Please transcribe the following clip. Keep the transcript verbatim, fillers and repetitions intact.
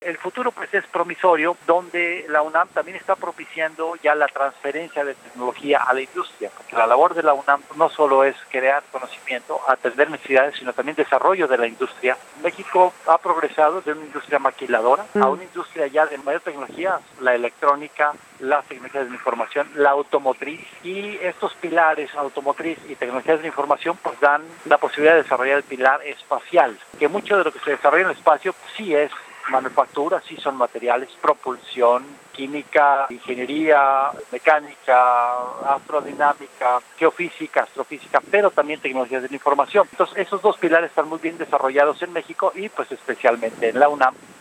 El futuro pues es promisorio, donde la UNAM también está propiciando ya la transferencia de tecnología a la industria, porque la labor de la UNAM no solo es crear conocimiento, atender necesidades, sino también desarrollo de la industria. México ha progresado de una industria maquiladora a una industria ya de mayor tecnología, la electrónica, las tecnologías de la información, la automotriz, y estos pilares automotriz y tecnologías de la información pues dan la posibilidad de desarrollar el pilar espacial, que mucho de lo que se desarrolla en el espacio pues, sí es manufactura, sí son materiales, propulsión, química, ingeniería, mecánica, astrodinámica, geofísica, astrofísica, pero también tecnologías de la información. Entonces, esos dos pilares están muy bien desarrollados en México y pues especialmente en la UNAM.